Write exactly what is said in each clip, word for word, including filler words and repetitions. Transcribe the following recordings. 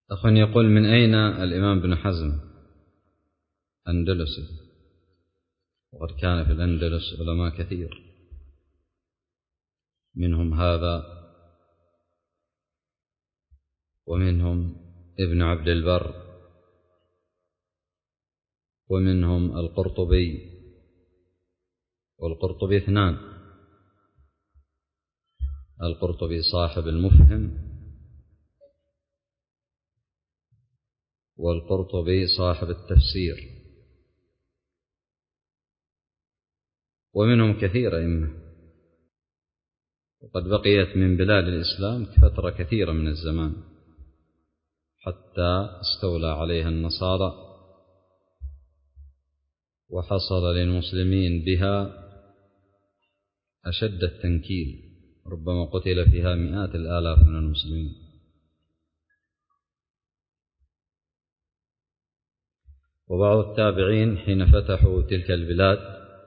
أخ يقول: من أين الإمام ابن حزم أندلسي؟ وقد كان في الأندلس علماء كثير، منهم هذا ومنهم ابن عبد البر ومنهم القرطبي، والقرطبي اثنان: القرطبي صاحب المفهم، والقرطبي صاحب التفسير، ومنهم كثير أئمة، وقد بقيت من بلاد الإسلام فترة كثيرة من الزمان حتى استولى عليها النصارى، وحصل للمسلمين بها أشد التنكيل، ربما قتل فيها مئات الآلاف من المسلمين. وبعض التابعين حين فتحوا تلك البلاد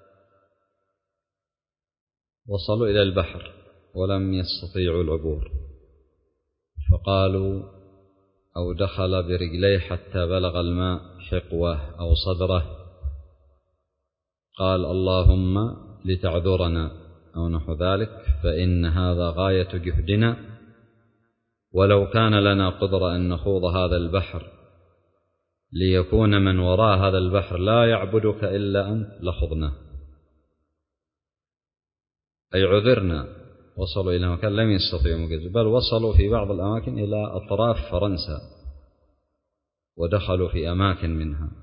وصلوا إلى البحر ولم يستطيعوا العبور، فقالوا أو دخل برجليه حتى بلغ الماء حقوه أو صدره، قال: اللهم لتعذرنا أو نحو ذلك، فإن هذا غاية جهدنا، ولو كان لنا قدرة أن نخوض هذا البحر ليكون من وراء هذا البحر لا يعبدك إلا أنت لخضنا، أي عذرنا. وصلوا إلى مكان لم يستطيعوا مجاز، بل وصلوا في بعض الأماكن إلى أطراف فرنسا ودخلوا في أماكن منها،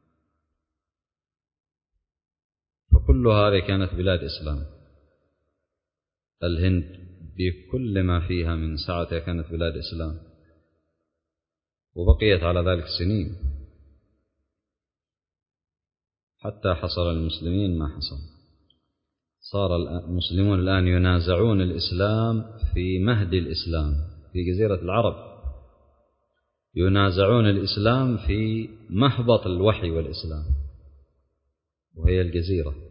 فكل هذه كانت بلاد إسلام. الهند بكل ما فيها من سعتها كانت بلاد إسلام، وبقيت على ذلك سنين حتى حصل المسلمين ما حصل. صار المسلمون الآن ينازعون الإسلام في مهد الإسلام في جزيرة العرب، ينازعون الإسلام في مهبط الوحي والإسلام، وهي الجزيرة.